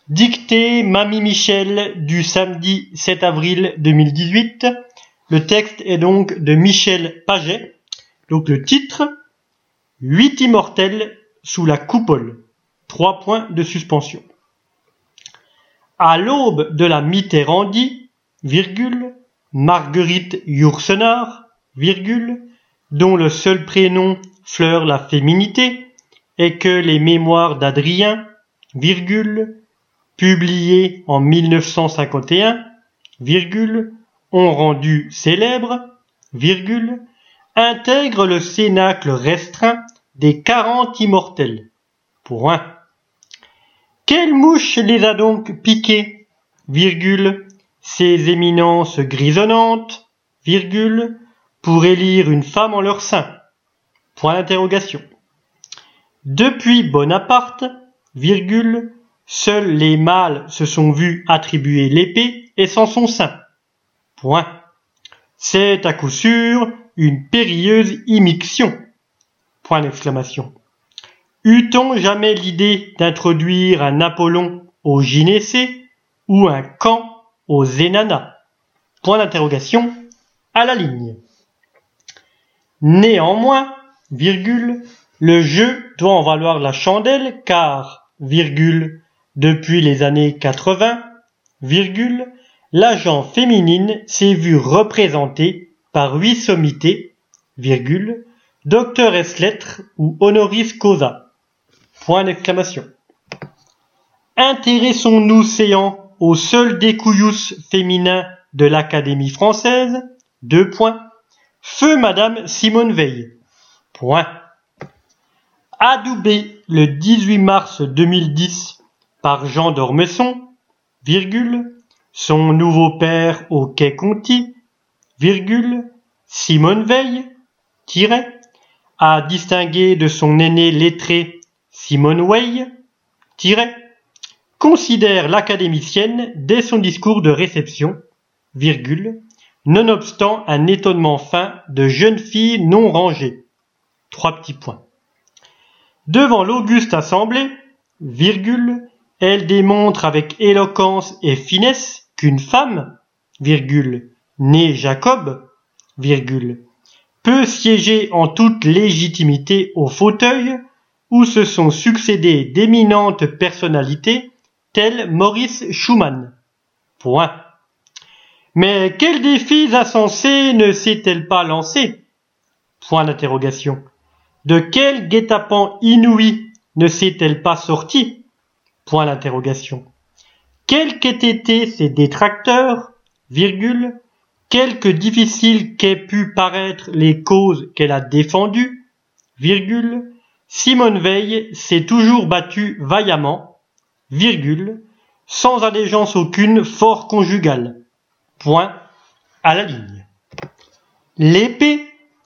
Dictée Mamie Michel du samedi 7 avril 2018. Le texte est donc de Michel Paget. Donc le titre, 8 immortels sous la coupole. 3 points de suspension. À l'aube de la Mitterrandie, Marguerite Yourcenar, dont le seul prénom fleure la féminité, et que les mémoires d'Adrien, publiés en 1951, ont rendu célèbre, intègre le cénacle restreint des 40 immortels. Point. Quelle mouche les a donc piqués, ces éminences grisonnantes, pour élire une femme en leur sein? Point d'interrogation. Depuis Bonaparte, seuls les mâles se sont vus attribuer l'épée et s'en sont saints. Point. C'est à coup sûr une périlleuse immixtion. Point d'exclamation. Eut-on jamais l'idée d'introduire un Apollon au gynécée ou un Caen aux Zénana? Point d'interrogation à la ligne. Néanmoins, le jeu doit en valoir la chandelle car, depuis les années 80, la gent féminine s'est vue représentée par 8 sommités, docteur ès lettres ou honoris causa. Point d'exclamation. Intéressons-nous séant au seul découillus féminin de l'Académie française. 2 points. Feu Madame Simone Veil. Point. Adoubé le 18 mars 2010 par Jean d'Ormesson, son nouveau père au Quai Conti, Simone Veil, a distingué de son aîné lettré Simone Weil, considère l'académicienne dès son discours de réception, nonobstant un étonnement fin de jeune fille non rangée. 3 petits points. Devant l'auguste assemblée, elle démontre avec éloquence et finesse qu'une femme, née Jacob, peut siéger en toute légitimité au fauteuil où se sont succédé d'éminentes personnalités telles Maurice Schumann. Point. Mais quels défis insensés ne s'est-elle pas lancé? Point d'interrogation. De quel guet-apens inouï ne s'est-elle pas sortie? Point d'interrogation. Quels qu'aient été ses détracteurs, quelque difficiles qu'aient pu paraître les causes qu'elle a défendues, Simone Veil s'est toujours battue vaillamment, sans allégeance aucune fort conjugale. Point à la ligne. L'épée,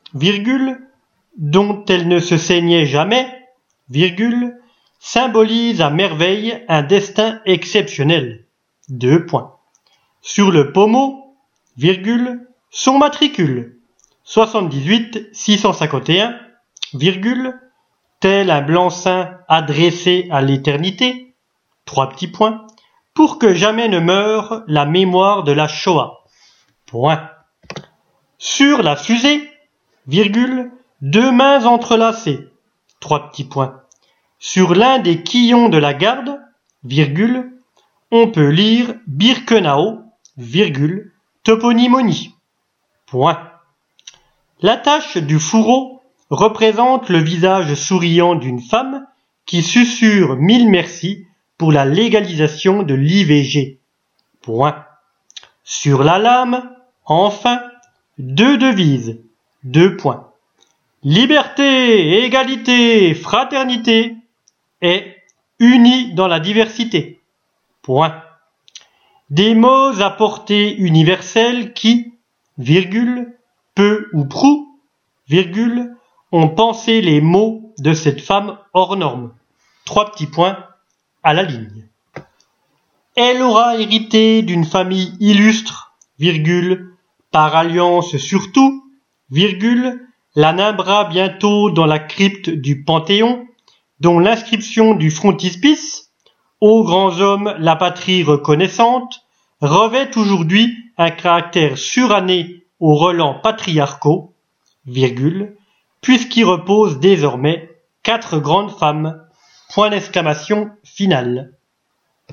dont elle ne se saignait jamais, symbolise à merveille un destin exceptionnel. 2 points. Sur le pommeau, son matricule, 78 651, tel un blanc-seing adressé à l'éternité, 3 petits points, pour que jamais ne meure la mémoire de la Shoah. Point. Sur la fusée, 2 mains entrelacées, 3 petits points. Sur l'un des quillons de la garde, on peut lire Birkenau, toponymie. Point. L'attache du fourreau représente le visage souriant d'une femme qui susurre 1000 merci pour la légalisation de l'IVG. Point. Sur la lame, enfin, 2 devises. 2 points. Liberté, égalité, fraternité et unis dans la diversité. Point. Des mots à portée universelle qui, peu ou prou, ont pensé les mots de cette femme hors norme. 3 petits points à la ligne. Elle aura hérité d'une famille illustre, par alliance surtout, la nimbera bientôt dans la crypte du Panthéon, dont l'inscription du frontispice, Ô grands hommes, la patrie reconnaissante revêt aujourd'hui un caractère suranné aux relents patriarcaux, puisqu'y reposent désormais 4 grandes femmes. Point d'exclamation finale.